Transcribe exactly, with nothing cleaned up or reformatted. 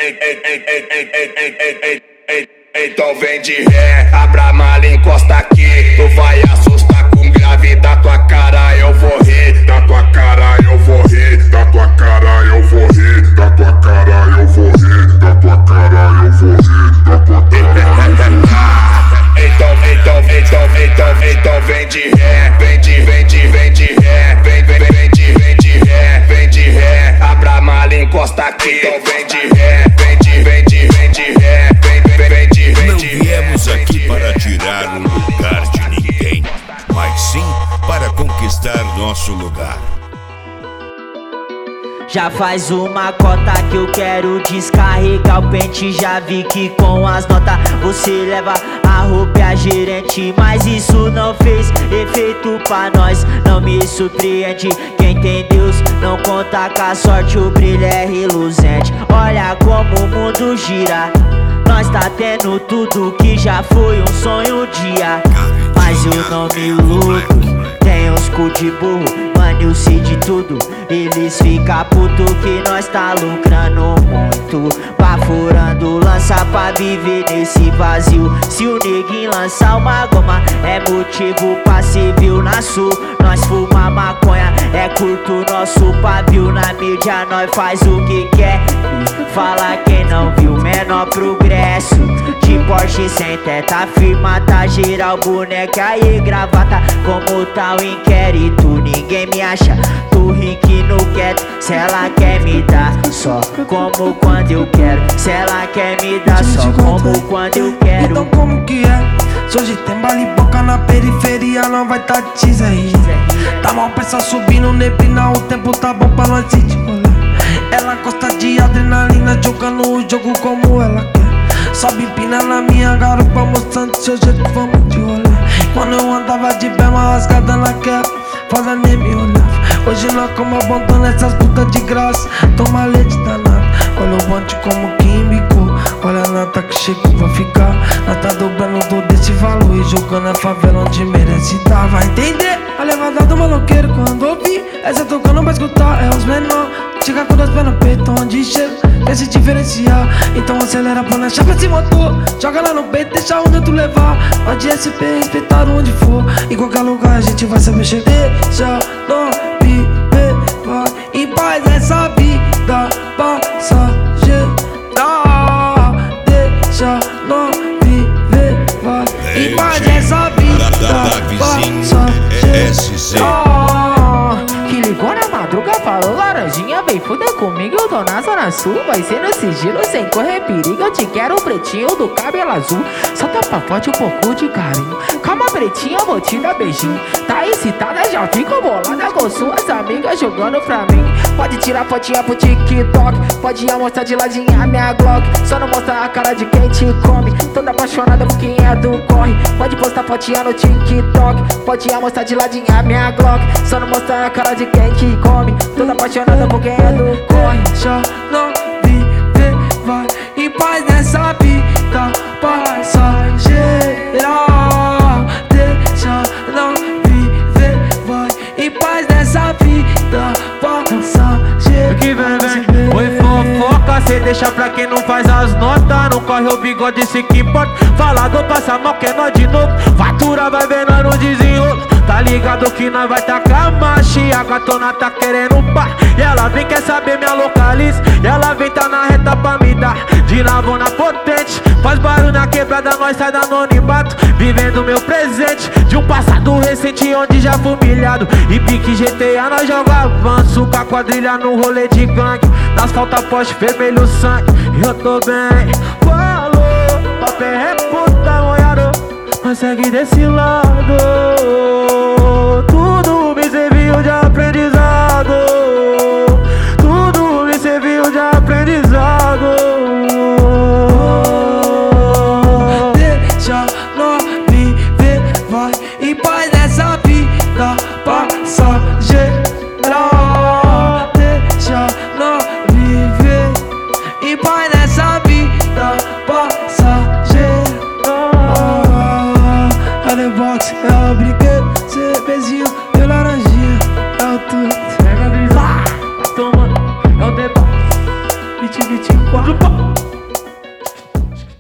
Então vem de ré, abra a mala, encosta aqui. Tu vai assustar com grave da tua cara, eu vou rir. Da tua cara eu vou rir, da tua cara eu vou rir, da tua cara eu vou rir, da tua cara eu vou rir, da tua cara. Então, então, então, então, então vem de ré, vem de, vem de, vem de ré, vem, vem, vem de, vem de ré, vem de ré, abra a mala, encosta aqui. Então vem de ré, vem de, vem de, vem de ré, vem, vem, vem de, vem de ré. Não viemos aqui para tirar o lugar de ninguém, mas sim para conquistar nosso lugar. Já faz uma cota que eu quero descarregar o pente. Já vi que com as notas você leva a roupa e a gerente, mas isso não fez efeito pra nós. Não me surpreende, quem tem Deus não conta com a sorte, o brilho é reluzente. Olha como o mundo gira, nós tá tendo tudo que já foi um sonho um dia. Mas eu não me iludo, tem uns cu de burro, mano, eu sei de tudo. Eles ficam puto que nós tá lucrando muito, baforando lança pra viver nesse vazio. Se o neguinho lançar uma goma é motivo pra civil. Na sul, nós fuma maconha, é curto nosso pavio. Na mídia nós faz o que quer e fala quem não viu menor progresso. De Porsche sem teta, firma, tá geral, boneca e gravata. Como tá o inquérito, ninguém me acha. Tô rique no quieto, se ela quer me dar só como quando eu quero. Se ela quer me dar só como quando eu quero. Então como que é? Se hoje tem bala e boca na periferia, não vai tá de Zé. Tá mal pessoal subindo neblina, o tempo tá bom pra nós ir de rolê. Ela gosta de adrenalina, jogando o jogo como ela quer. Sobe empina na minha garupa, mostrando seu jeito, vamos de rolê. Quando eu andava de bema rasgada na queda, foda nem me olhava. Hoje nós como abandona essas putas de graça, toma leite danado. Olha o bonde como que embicou, olha a nata que chegou pra ficar. Nós tá dobrando todo esse valor e jogando a favela onde merece tá. Vai entender a levada do maloqueiro quando ouvir essa tocando pra escutar, é os menor. Chega com dois pés no peito, onde chega, quer se diferenciar. Então acelera pra nós, chapa esse motor, joga lá no peito, deixa onde tu levar. Pode S P, respeitar onde for, em qualquer lugar a gente vai saber chegar. Deixa nós viver, vai em paz essa vida passageira. Deixa nós viver, vai em paz essa vida passageira. Que ligou na madruga, falou laranjinha, vem fuder comigo, eu tô na zona sul. Vai ser no sigilo, sem correr perigo, eu te quero pretinho do cabelo azul. Só tapa forte um pouco de carinho, calma pretinha, eu vou te dar beijinho. Tá excitada, já fico bolada com suas amigas jogando pra mim. Pode tirar fotinha pro TikTok, pode mostrar de ladinha a minha Glock. Só não mostrar a cara de quem te come, toda apaixonada por quem é do corre. Pode postar fotinha no TikTok, pode mostrar de ladinha a minha Glock. Só não mostrar a cara de quem te come, toda apaixonada por quem é do corre. Deixa não viver, vai em paz nessa vida passageira. Deixa não viver, vai em paz nessa vida passageira. Que vem, vem, oi fofoca, cê deixa pra quem não faz as notas. Não corre o bigode, se que importa. Falador passa mal, que é nós de novo. Fatura vai ver nós no desenrolo. Tá ligado que nós vai tacar a marcha e a gatona tá querendo pá. E ela vem, quer saber minha localiza, e ela vem tá na reta pra me dar de navona potente. Faz barulho na quebrada, nós sai da anonimato, vivendo meu presente de um passado recente onde já fui humilhado. E pique G T A nós joga avanço, com a quadrilha no rolê de gangue. Nas falta poste vermelho sangue, eu tô bem. Falou, papel é puta, molhado, mas segue desse lado. Tudo me serviu de aprendizado, tudo me serviu de aprendizado. Deixa nós viver, vai em paz nessa vida passageira. Deixa nós viver em paz nessa vida.